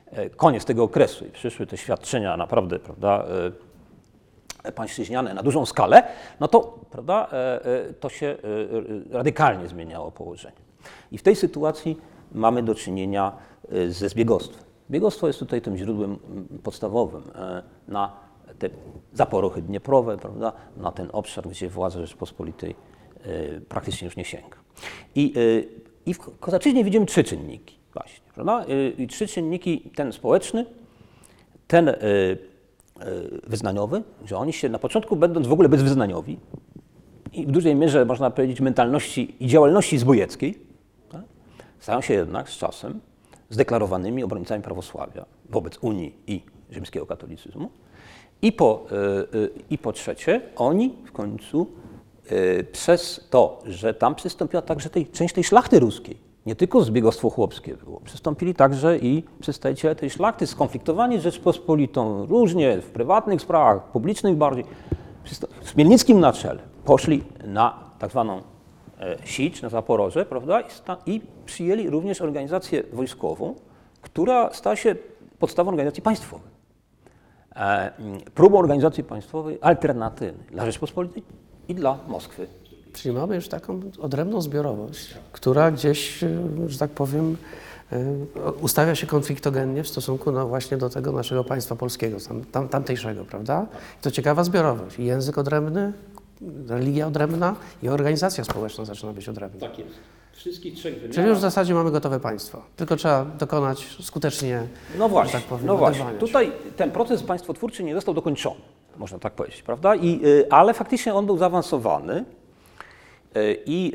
koniec tego okresu i przyszły te świadczenia naprawdę, prawda, pańszczyźniane na dużą skalę, no to, prawda, to się radykalnie zmieniało położenie. I w tej sytuacji mamy do czynienia ze zbiegostwem. Zbiegostwo jest tutaj tym źródłem podstawowym na te zaporochy dnieprowe, prawda, na ten obszar, gdzie władza Rzeczypospolitej praktycznie już nie sięga. I, i w kozaczyźnie widzimy trzy czynniki właśnie, prawda? I trzy czynniki, ten społeczny, ten wyznaniowy, że oni się na początku, będąc w ogóle bezwyznaniowi i w dużej mierze, można powiedzieć, mentalności i działalności zbójeckiej, tak, stają się jednak z czasem zdeklarowanymi obrońcami prawosławia wobec Unii i rzymskiego katolicyzmu. I po, i po trzecie, oni w końcu przez to, że tam przystąpiła także tej, część tej szlachty ruskiej, nie tylko zbiegostwo chłopskie było, przystąpili także i przedstawiciele tej szlachty skonfliktowani z Rzeczpospolitą, różnie w prywatnych sprawach, publicznych bardziej, z Chmielnickim na czele, poszli na tak zwaną Sicz, na Zaporoże, prawda, i, sta, i przyjęli również organizację wojskową, która stała się podstawą organizacji państwowej. E, próbą organizacji państwowej alternatywnej dla Rzeczpospolitej i dla Moskwy. Czyli mamy już taką odrębną zbiorowość, która gdzieś, że tak powiem, ustawia się konfliktogennie w stosunku no właśnie do tego naszego państwa polskiego, tam, tam, tamtejszego, prawda? I to ciekawa zbiorowość. I język odrębny, religia odrębna i organizacja społeczna zaczyna być odrębna. Tak jest. Wszystkich trzech wymiarach. Czyli już w zasadzie mamy gotowe państwo. Tylko trzeba dokonać skutecznie, no właśnie, tak powiem, no właśnie. oderwania się. Tutaj ten proces państwotwórczy nie został dokończony, można tak powiedzieć, prawda? I, y, ale faktycznie on był zaawansowany y, i,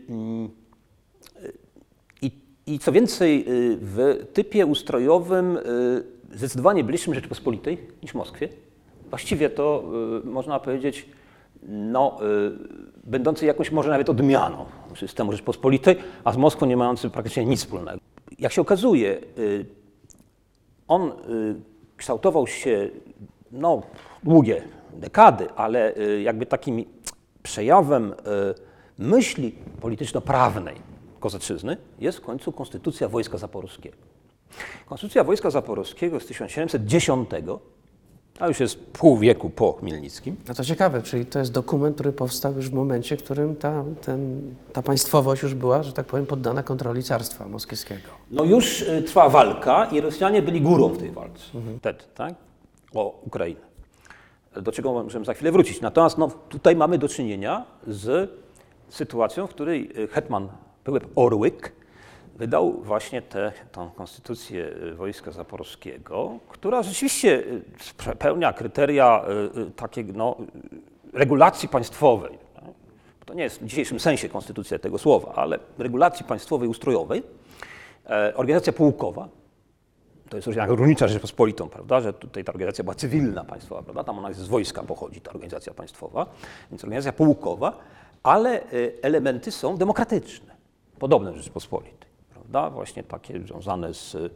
y, y, i co więcej, y, w typie ustrojowym y, zdecydowanie bliższym Rzeczypospolitej niż Moskwie. Właściwie to y, można powiedzieć, no, y, będący jakąś może nawet odmianą systemu Rzeczypospolitej, a z Moskwą nie mający praktycznie nic wspólnego. Jak się okazuje, y, on y, kształtował się no, długie dekady, ale y, jakby takim przejawem y, myśli polityczno-prawnej kozaczyzny jest w końcu Konstytucja Wojska Zaporowskiego. Konstytucja Wojska Zaporowskiego z tysiąc siedemset dziesiątego, a już jest pół wieku po Chmielnickim. No to ciekawe, czyli to jest dokument, który powstał już w momencie, w którym ta, ten, ta państwowość już była, że tak powiem, poddana kontroli carstwa moskiewskiego. No już y, trwa walka i Rosjanie byli górą w tej walce mhm. wtedy, tak? O Ukrainę. Do czego możemy za chwilę wrócić. Natomiast no, tutaj mamy do czynienia z sytuacją, w której hetman Pyłip Orłyk wydał właśnie tę konstytucję Wojska Zaporowskiego, która rzeczywiście spełnia kryteria takiej no, regulacji państwowej. To nie jest w dzisiejszym sensie konstytucja tego słowa, ale regulacji państwowej, ustrojowej. Organizacja pułkowa, to jest jak różnica Rzeczpospolitą, prawda, że tutaj ta organizacja była cywilna, państwowa, prawda, tam ona z wojska pochodzi, ta organizacja państwowa, więc organizacja pułkowa, ale elementy są demokratyczne, podobne do Rzeczpospolitej. Da, właśnie takie związane z e,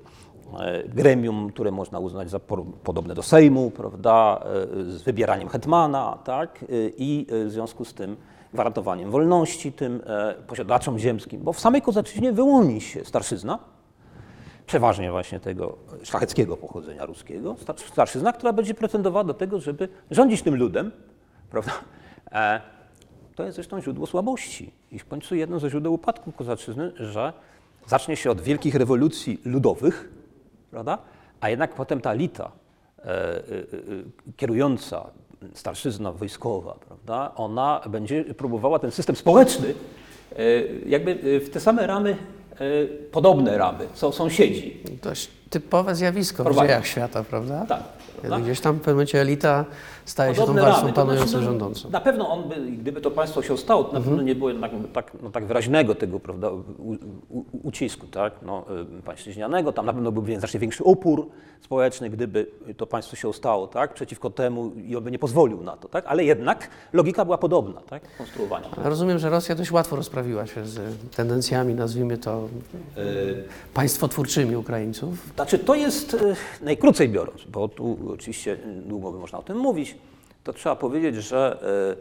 gremium, które można uznać za por, podobne do Sejmu, prawda, e, z wybieraniem hetmana, tak, e, i e, w związku z tym gwarantowaniem wolności tym e, posiadaczom ziemskim, bo w samej kozaczyźnie wyłoni się starszyzna, przeważnie właśnie tego szlacheckiego pochodzenia ruskiego, starszyzna, która będzie pretendowała do tego, żeby rządzić tym ludem, prawda. E, to jest zresztą źródło słabości i w końcu jedno ze źródeł upadku kozaczyzny, że zacznie się od wielkich rewolucji ludowych, prawda? A jednak potem ta elita e, e, e, kierująca, starszyzna wojskowa, prawda? Ona będzie próbowała ten system społeczny e, jakby w te same ramy, e, podobne ramy, co sąsiedzi. Dość typowe zjawisko Prowadzi. w dziejach świata, prawda? Tak. Prawda? Gdzieś tam w pewnym momencie elita staje Podobne się tą warstwą ramy. To panującą, znaczy, no, rządzącą. Na pewno on by, gdyby to państwo się stało, to na pewno nie było jednak tak, no, tak wyraźnego tego, prawda, u, u, ucisku, tak, no, pańszczyźnianego. Tam na pewno byłby znacznie większy opór społeczny, gdyby to państwo się stało, tak, przeciwko temu i on by nie pozwolił na to, tak, ale jednak logika była podobna, tak, konstruowania. Rozumiem, że Rosja dość łatwo rozprawiła się z tendencjami, nazwijmy to, yy. państwotwórczymi Ukraińców. Znaczy, to jest najkrócej biorąc, bo tu oczywiście długo by można o tym mówić, to trzeba powiedzieć, że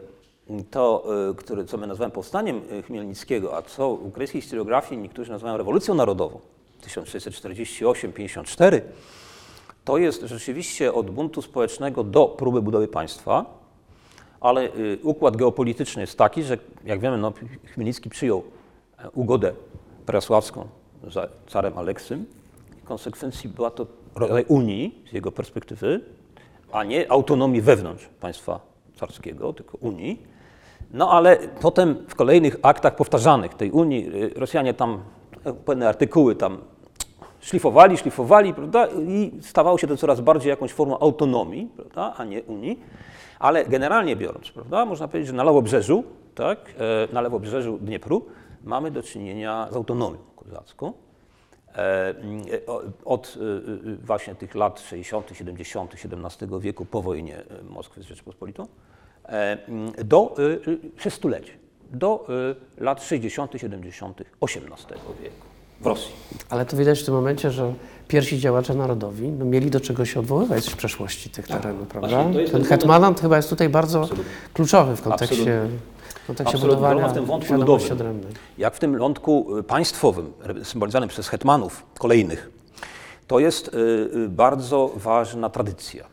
to, które, co my nazywamy powstaniem Chmielnickiego, a co w ukraińskiej historiografii niektórzy nazywają rewolucją narodową, tysiąc sześćset czterdzieści osiem pięćdziesiąt cztery, to jest rzeczywiście od buntu społecznego do próby budowy państwa, ale y, układ geopolityczny jest taki, że jak wiemy, no, Chmielnicki przyjął ugodę prasławską za carem Aleksym. W konsekwencji była to rodzaj Unii z jego perspektywy, a nie autonomii wewnątrz państwa carskiego, tylko Unii. No ale potem w kolejnych aktach powtarzanych tej Unii Rosjanie tam pewne artykuły tam szlifowali, szlifowali, prawda? I stawało się to coraz bardziej jakąś formą autonomii, prawda? A nie Unii. Ale generalnie biorąc, prawda, można powiedzieć, że na lewobrzeżu, tak, na lewobrzeżu Dniepru mamy do czynienia z autonomią kozacką. Od właśnie tych lat sześćdziesiątych, siedemdziesiątych siedemnastego wieku po wojnie Moskwy z Rzeczypospolitą do przez stulecie, do lat sześćdziesiątych, siedemdziesiątych osiemnastego wieku w Rosji. Ale to widać w tym momencie, że pierwsi działacze narodowi no, mieli do czego się odwoływać z przeszłości tych tak, terenów, prawda? Ten, ten hetmanat chyba jest tutaj bardzo Absolutnie. kluczowy w kontekście, w kontekście budowania w tym wątku świadomości ludowym, odrębnej. Jak w tym wątku państwowym, symbolizowanym przez hetmanów kolejnych, to jest bardzo ważna tradycja,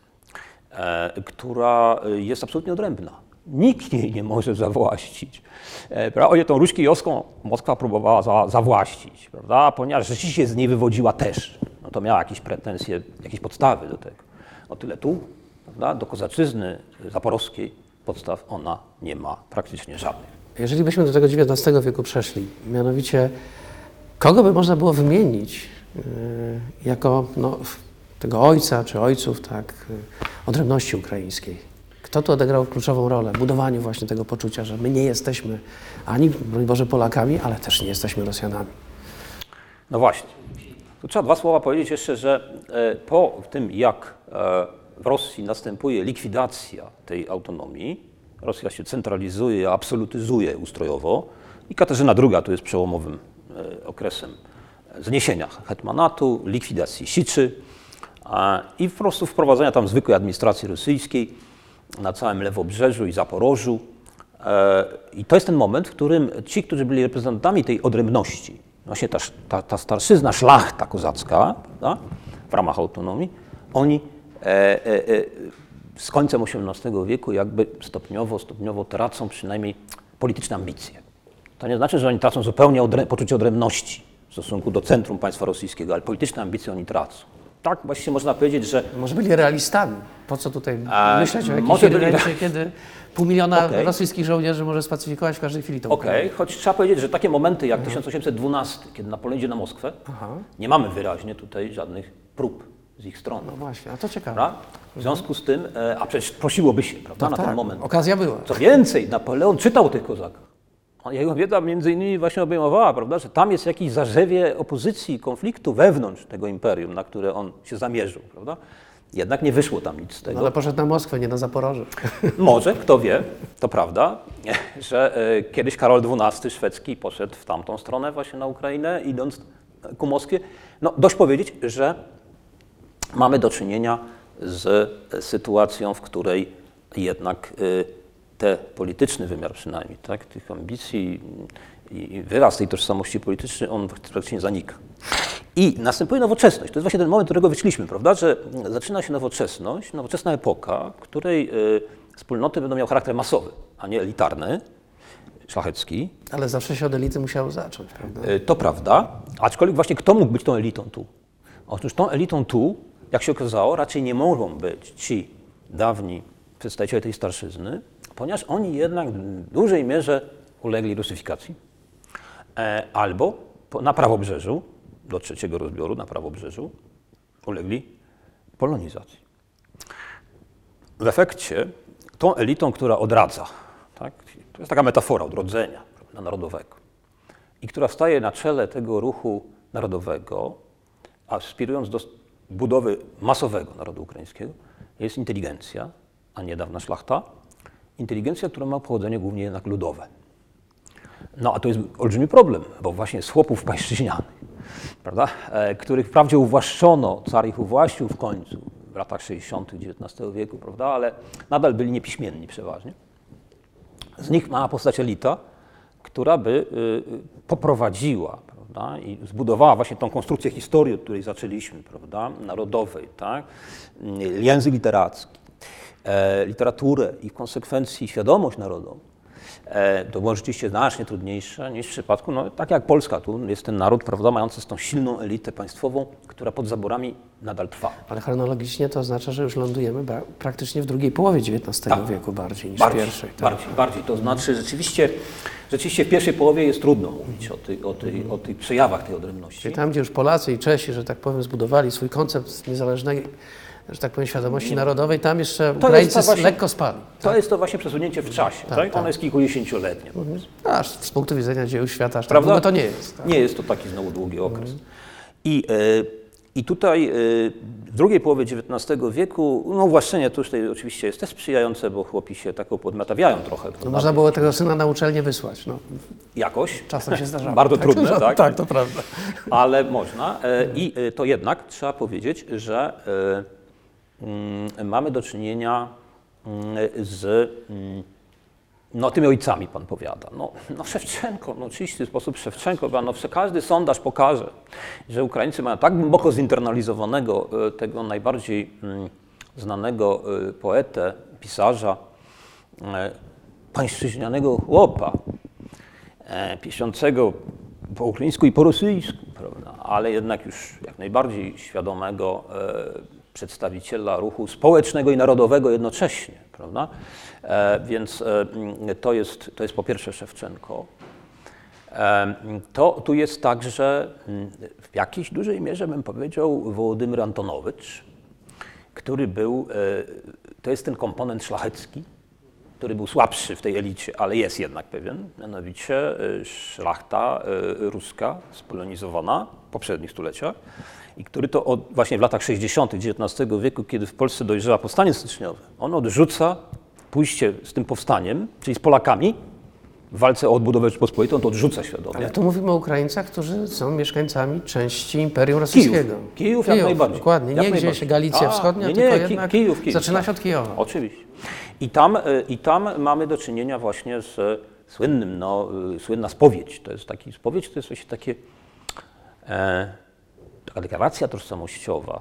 która jest absolutnie odrębna. Nikt jej nie może zawłaszczyć. Oni tą Ruś Kijowską Moskwa próbowała za, zawłaszczyć, prawda? Ponieważ rzeczywiście z niej wywodziła też. No to miała jakieś pretensje, jakieś podstawy do tego. O tyle tu, prawda, do kozaczyzny zaporowskiej podstaw ona nie ma praktycznie żadnych. Jeżeli byśmy do tego dziewiętnastego wieku przeszli, mianowicie kogo by można było wymienić yy, jako no, tego ojca czy ojców tak, yy, odrębności ukraińskiej? Kto tu odegrał kluczową rolę w budowaniu właśnie tego poczucia, że my nie jesteśmy ani, broń Boże, Polakami, ale też nie jesteśmy Rosjanami? No właśnie. Tu trzeba dwa słowa powiedzieć jeszcze, że po tym, jak w Rosji następuje likwidacja tej autonomii, Rosja się centralizuje, absolutyzuje ustrojowo i Katarzyna druga tu jest przełomowym okresem zniesienia hetmanatu, likwidacji siczy i po prostu wprowadzenia tam zwykłej administracji rosyjskiej na całym Lewobrzeżu i Zaporożu. I to jest ten moment, w którym ci, którzy byli reprezentantami tej odrębności, właśnie ta, ta, ta starszyzna, szlachta kozacka, prawda, w ramach autonomii, oni e, e, e, z końcem osiemnastego wieku jakby stopniowo, stopniowo tracą przynajmniej polityczne ambicje. To nie znaczy, że oni tracą zupełnie odrę- poczucie odrębności w stosunku do centrum państwa rosyjskiego, ale polityczne ambicje oni tracą. Tak właściwie można powiedzieć, że... Może byli realistami. Po co tutaj A, myśleć o jakiejś może byli- momencie, kiedy pół miliona Okej. rosyjskich żołnierzy może spacyfikować w każdej chwili tą Okej, Ukrainę. choć trzeba powiedzieć, że takie momenty jak tysiąc osiemset dwunasty, kiedy Napoleon idzie na Moskwę, Aha. nie mamy wyraźnie tutaj żadnych prób z ich strony. No właśnie, a to ciekawe. Prawda? W związku z tym, e, a przecież prosiłoby się, prawda, No na tak, ten moment. okazja była. Co więcej, Napoleon czytał o tych kozakach. On- Jego wiedza między innymi właśnie obejmowała, prawda, że tam jest jakieś zarzewie opozycji, konfliktu wewnątrz tego imperium, na które on się zamierzył, prawda? Jednak nie wyszło tam nic z tego. No, ale poszedł na Moskwę, nie na Zaporoże. Może, kto wie, to prawda, że e, kiedyś Karol dwunasty szwedzki poszedł w tamtą stronę właśnie na Ukrainę, idąc ku Moskwie. No dość powiedzieć, że mamy do czynienia z sytuacją, w której jednak y, te polityczny wymiar przynajmniej, tak, tych ambicji i i wyraz tej tożsamości politycznej, on praktycznie zanika. I następuje nowoczesność. To jest właśnie ten moment, którego wyszliśmy, prawda, że zaczyna się nowoczesność, nowoczesna epoka, w której y, wspólnoty będą miały charakter masowy, a nie elitarny, szlachecki. Ale zawsze się od elity musiało zacząć, prawda? Y, To prawda, aczkolwiek właśnie kto mógł być tą elitą tu? Otóż tą elitą tu, jak się okazało, raczej nie mogą być ci dawni przedstawiciele tej starszyzny, ponieważ oni jednak w dużej mierze ulegli rusyfikacji, e, albo po, na prawobrzeżu, do trzeciego rozbioru na prawobrzeżu, ulegli polonizacji. W efekcie tą elitą, która odradza, tak, to jest taka metafora odrodzenia, prawda, narodowego, i która staje na czele tego ruchu narodowego, aspirując do budowy masowego narodu ukraińskiego, jest inteligencja, a nie dawna szlachta. Inteligencja, która ma pochodzenie głównie jednak ludowe. No a to jest olbrzymi problem, bo właśnie z chłopów pańszczyźnianych, prawda, e, których wprawdzie uwłaszczono, car ich uwłaszczył w końcu, w latach sześćdziesiątych dziewiętnastego wieku, prawda, ale nadal byli niepiśmienni przeważnie. Z nich mała postać elita, która by y, poprowadziła, prawda, prawda? I zbudowała właśnie tą konstrukcję historii, od której zaczęliśmy, prawda? Narodowej, tak? Język literacki, e, literaturę i w konsekwencji świadomość narodową. E, to było rzeczywiście znacznie trudniejsze niż w przypadku, no tak jak Polska, tu jest ten naród, prawda, mający tą silną elitę państwową, która pod zaborami nadal trwa. Ale chronologicznie to oznacza, że już lądujemy ba- praktycznie w drugiej połowie dziewiętnastego Tak. wieku bardziej niż Bardziej, w pierwszej. Tak? bardziej, bardziej. To znaczy rzeczywiście, rzeczywiście w pierwszej połowie jest trudno mówić o, tej, o, tej, o tych przejawach tej odrębności. Czyli tam, gdzie już Polacy i Czesi, że tak powiem, zbudowali swój koncept niezależnej, że tak powiem, świadomości narodowej, tam jeszcze To Ukraińcy jest to właśnie- lekko spali. To jest to właśnie przesunięcie w czasie, tak? tak. Ono jest kilkudziesięcioletnie. powiedzmy. Aż z punktu widzenia dziejów świata, aż tak Prawda? długo to nie jest. Tak? Nie jest to taki znowu długi okres. I, e, I tutaj e, w drugiej połowie dziewiętnastego wieku, no uwłaszczenie to już tutaj oczywiście jest też sprzyjające, bo chłopi się tak podmatawiają trochę. No, prawda? można było tego syna na uczelnię wysłać. No, Jakoś. czasem się zdarzało. Bardzo tak? trudne, No, tak? Tak, to prawda. Ale można. E, I e, to jednak trzeba powiedzieć, że e, mm, mamy do czynienia mm, z mm, no, tymi ojcami, pan powiada. No, no Szewczenko, no oczywiście w sposób Szewczenko, no, każdy sondaż pokaże, że Ukraińcy mają tak głęboko zinternalizowanego e, tego najbardziej mm, znanego e, poetę, pisarza, e, pańszczyźnianego chłopa, e, piszącego po ukraińsku i po rosyjsku, prawda? Ale jednak już jak najbardziej świadomego e, przedstawiciela ruchu społecznego i narodowego jednocześnie, prawda? E, więc e, to, jest, to jest po pierwsze Szewczenko. E, to tu jest także w jakiejś dużej mierze, bym powiedział, Wołodymyr Antonowicz, który był, e, to jest ten komponent szlachecki, który był słabszy w tej elicie, ale jest jednak pewien, mianowicie e, szlachta e, ruska, spolonizowana w poprzednich stuleciach i który to od, właśnie w latach sześćdziesiątych dziewiętnastego wieku, kiedy w Polsce dojrzewa powstanie styczniowe, on odrzuca pójście z tym powstaniem, czyli z Polakami w walce o odbudowę Rzeczypospolitej, on to odrzuca świadomie. Ale tu mówimy o Ukraińcach, którzy są mieszkańcami części Imperium Rosyjskiego. Kijów, Kijów jak najbardziej. Dokładnie, Jak nie gdzieś najbardziej. Galicja A, Wschodnia, nie, nie, tylko Ki- jednak Kijów, Kijów, zaczyna tak. się od Kijowa. Oczywiście. I tam, y, I tam mamy do czynienia właśnie z słynnym, no, y, słynna spowiedź. To jest taki, spowiedź to jest właśnie takie, e, taka deklaracja tożsamościowa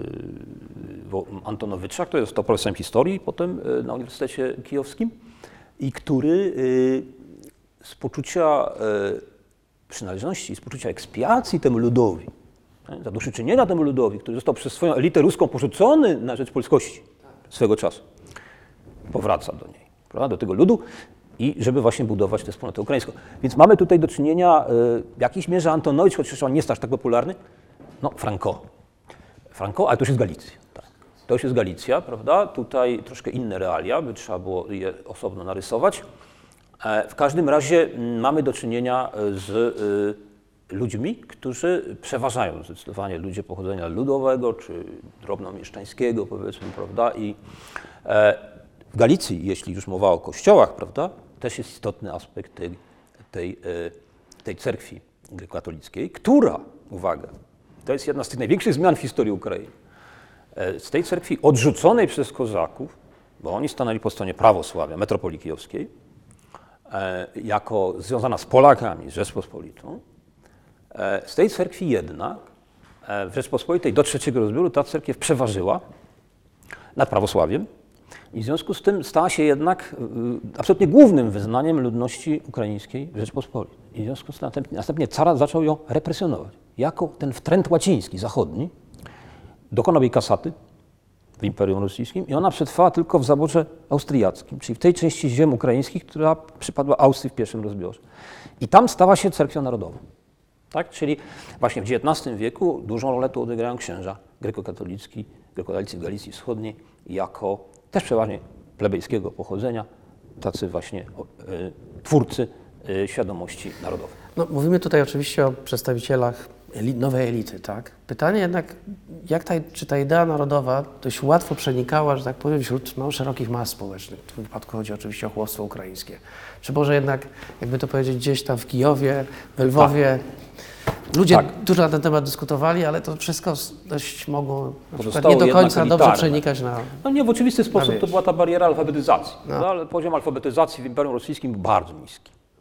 y, Antonowicza, który został profesorem historii potem y, na Uniwersytecie Kijowskim i który y, z poczucia y, przynależności, z poczucia ekspiacji temu ludowi, tak, zadośćuczynienia temu ludowi, który został przez swoją elitę ruską porzucony na rzecz polskości swego czasu, powraca do niej, prawda, do tego ludu i żeby właśnie budować tę wspólnotę ukraińską. Więc mamy tutaj do czynienia y, w jakiejś mierze Antonowicz, chociaż on nie jest aż tak popularny, no Franco. Franco, ale to już jest Galicja. Tak. To już jest Galicja, prawda? Tutaj troszkę inne realia, by trzeba było je osobno narysować. E, w każdym razie m, mamy do czynienia z y, ludźmi, którzy przeważają zdecydowanie ludzie pochodzenia ludowego czy drobnomieszczańskiego, powiedzmy, prawda? I e, w Galicji, jeśli już mowa o kościołach, prawda, też jest istotny aspekt tej, tej, tej cerkwi grekokatolickiej, która, uwaga, to jest jedna z tych największych zmian w historii Ukrainy. Z tej cerkwi odrzuconej przez kozaków, bo oni stanęli po stronie prawosławia, metropolii kijowskiej, jako związana z Polakami, z Rzeczpospolitą, z tej cerkwi jednak w Rzeczpospolitej do trzeciego rozbioru ta cerkiew przeważyła nad prawosławiem i w związku z tym stała się jednak absolutnie głównym wyznaniem ludności ukraińskiej w Rzeczpospolitej. I w związku z tym następnie car zaczął ją represjonować. Jako ten wtręt łaciński, zachodni, dokonał jej kasaty w Imperium Rosyjskim i ona przetrwała tylko w zaborze austriackim, czyli w tej części ziem ukraińskich, która przypadła Austrii w pierwszym rozbiorze. I tam stała się cerkwią narodową. Tak? Czyli właśnie w dziewiętnastym wieku dużą rolę tu odegrają księża grekokatolicki, grekokatolicy w Galicji Wschodniej, jako też przeważnie plebejskiego pochodzenia, tacy właśnie y, twórcy y, świadomości narodowej. No, mówimy tutaj oczywiście o przedstawicielach eli- nowej elity, tak? Pytanie jednak, jak ta, czy ta idea narodowa dość łatwo przenikała, że tak powiem, wśród no, szerokich mas społecznych. W tym wypadku chodzi oczywiście o chłopstwo ukraińskie. Czy może jednak, jakby to powiedzieć, gdzieś tam w Kijowie, w Lwowie, tak. ludzie tak. dużo na ten temat dyskutowali, ale to wszystko dość mogło na przykład Pozostało nie do jednak końca dobrze elitarne. przenikać na... No nie, w oczywisty sposób wieś. to była ta bariera alfabetyzacji, No. no. Ale poziom alfabetyzacji w Imperium Rosyjskim był bardzo niski.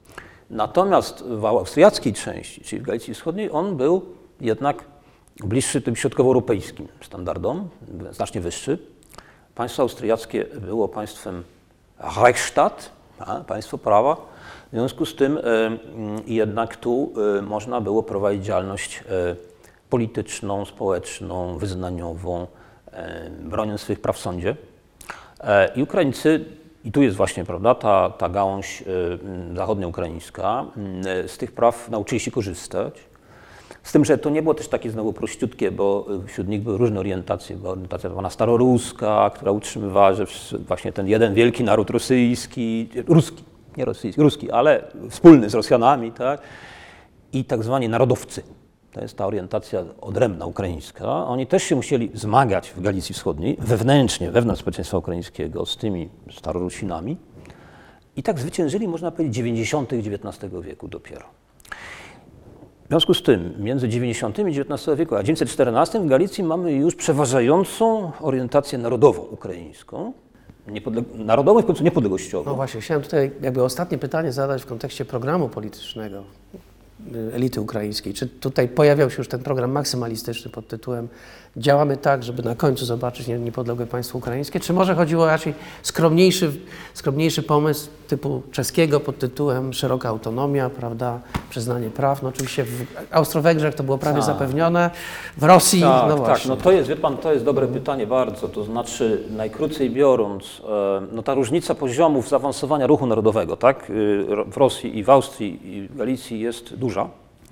Natomiast w austriackiej części, czyli w Galicji Wschodniej, on był jednak bliższy tym środkowoeuropejskim standardom, znacznie wyższy. Państwo austriackie było państwem Reichsstaat, a, państwo prawa. W związku z tym y, y, jednak tu y, można było prowadzić działalność y, polityczną, społeczną, wyznaniową, y, broniąc swych praw w sądzie. Y, I Ukraińcy, i tu jest właśnie, prawda, ta, ta gałąź y, zachodnioukraińska, y, z tych praw nauczyli się korzystać. Z tym, że to nie było też takie znowu prościutkie, bo wśród nich były różne orientacje. Była orientacja zwana staroruska, która utrzymywała, że właśnie ten jeden wielki naród rosyjski, ruski, nie rosyjski, ruski, ale wspólny z Rosjanami, tak? I tak zwani narodowcy. To jest ta orientacja odrębna ukraińska. Oni też się musieli zmagać w Galicji Wschodniej, wewnętrznie, wewnątrz społeczeństwa ukraińskiego z tymi starorusinami. I tak zwyciężyli, można powiedzieć, dziewięćdziesiątych dziewiętnastego wieku dopiero. W związku z tym między dziewięćdziesiątym dziewiętnastego wieku a dziewięćset czternastym w Galicji mamy już przeważającą orientację narodową ukraińską, niepodleg- narodową i w końcu niepodległościową. No właśnie, chciałem tutaj jakby ostatnie pytanie zadać w kontekście programu politycznego elity ukraińskiej. Czy tutaj pojawiał się już ten program maksymalistyczny pod tytułem działamy tak, żeby na końcu zobaczyć niepodległe państwo ukraińskie, czy może chodziło raczej skromniejszy, skromniejszy pomysł typu czeskiego pod tytułem szeroka autonomia, prawda, przyznanie praw. No oczywiście w Austro-Węgrzech to było prawie tak. zapewnione, w Rosji, tak, no właśnie. Tak, no to jest, wie pan, to jest dobre pytanie bardzo, to znaczy najkrócej biorąc, no ta różnica poziomów zaawansowania ruchu narodowego, tak, w Rosji i w Austrii i w Galicji jest duża.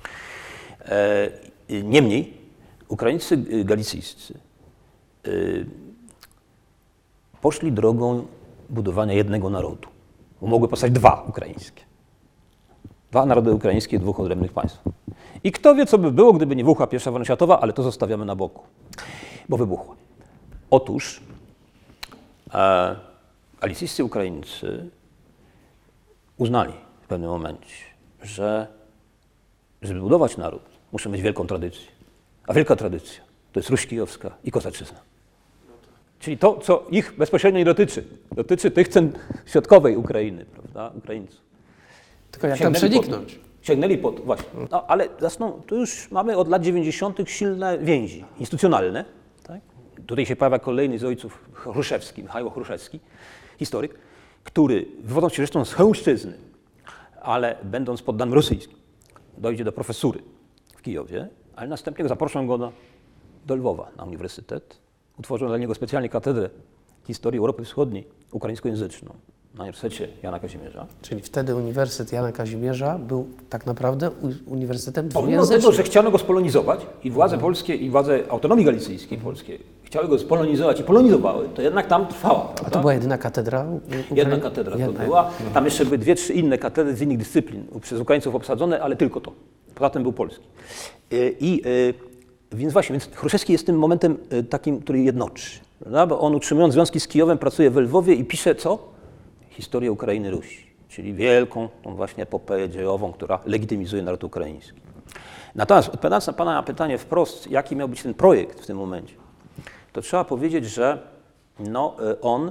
Niemniej Ukraińcy galicyjscy poszli drogą budowania jednego narodu, bo mogły powstać dwa ukraińskie. Dwa narody ukraińskie dwóch odrębnych państw. I kto wie, co by było, gdyby nie wybuchła pierwsza wojna światowa, ale to zostawiamy na boku, bo wybuchła. Otóż e, galicyjscy Ukraińcy uznali w pewnym momencie, że żeby budować naród, muszą mieć wielką tradycję. A wielka tradycja to jest Ruś Kijowska i Kozaczyzna. Czyli to, co ich bezpośrednio nie dotyczy. Dotyczy tych cen środkowej Ukrainy, prawda, Ukraińców. Tylko jak tam przeniknąć? Sięgnęli pod, właśnie. No, ale zasną, tu już mamy od lat dziewięćdziesiątych silne więzi instytucjonalne. Tak? Tutaj się pojawia kolejny z ojców Chruszewski, Michał Chruszewski, historyk, który wywodząc się zresztą z Chełmszczyzny, ale będąc poddanym rosyjskim, dojdzie do profesury w Kijowie, ale następnie zaproszą go do, do Lwowa na uniwersytet. Utworzono dla niego specjalnie katedrę historii Europy Wschodniej, ukraińskojęzyczną, na Uniwersytecie Jana Kazimierza. Czyli wtedy Uniwersytet Jana Kazimierza był tak naprawdę uniwersytetem Pomimo dwujęzycznym. tego, że chciano go spolonizować i władze polskie, i władze autonomii galicyjskiej polskiej chciały go spolonizować i polonizowały, to jednak tam trwała. Prawda? A to była jedyna katedra? Ukrai- Jedna katedra Jedna, to była. Tam jeszcze były dwie, trzy inne katedry z innych dyscyplin przez Ukraińców obsadzone, ale tylko to. Poza tym był polski. I, i więc właśnie, więc Chruszewski jest tym momentem takim, który jednoczy. Prawda? Bo on, utrzymując związki z Kijowem, pracuje we Lwowie i pisze co? Historię Ukrainy Rusi, czyli wielką tą właśnie epopeję dziejową, która legitymizuje naród ukraiński. Natomiast odpowiadając na pana pytanie wprost, jaki miał być ten projekt w tym momencie, to trzeba powiedzieć, że no, on,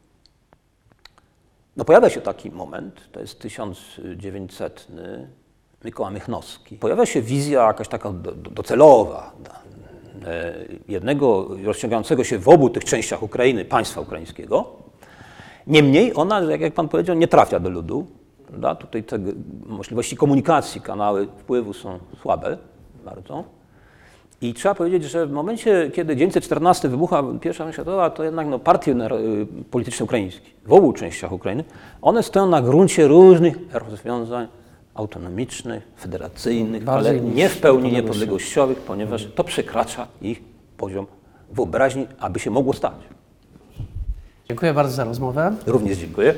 no pojawia się taki moment, to jest tysiąc dziewięćsetny, Mikołaj Mychnowski. Pojawia się wizja jakaś taka docelowa, jednego rozciągającego się w obu tych częściach Ukrainy, państwa ukraińskiego. Niemniej ona, jak pan powiedział, nie trafia do ludu. Prawda? Tutaj te możliwości komunikacji, kanały wpływu są słabe bardzo. I trzeba powiedzieć, że w momencie, kiedy dziewięćset czternasty wybucha pierwsza wojna światowa, to jednak no, partie polityczne ukraińskie w obu częściach Ukrainy, one stoją na gruncie różnych rozwiązań autonomicznych, federacyjnych, Bardziej ale niż nie w pełni niepodległościowych. niepodległościowych, ponieważ to przekracza ich poziom wyobraźni, aby się mogło stać. Dziękuję bardzo za rozmowę. Również dziękuję.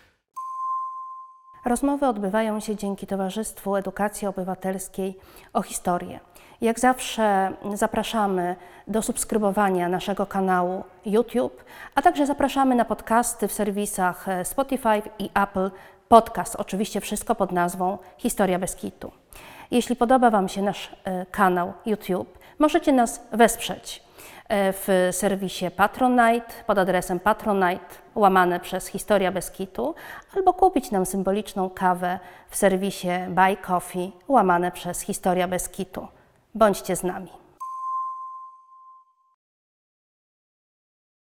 Rozmowy odbywają się dzięki Towarzystwu Edukacji Obywatelskiej o Historię. Jak zawsze zapraszamy do subskrybowania naszego kanału YouTube, a także zapraszamy na podcasty w serwisach Spotify i Apple Podcast. Oczywiście wszystko pod nazwą Historia bez kitu. Jeśli podoba Wam się nasz kanał YouTube, możecie nas wesprzeć w serwisie Patronite pod adresem patronite łamane przez Historia Beskitu, albo kupić nam symboliczną kawę w serwisie Buy Coffee łamane przez Historia Beskitu. Bądźcie z nami.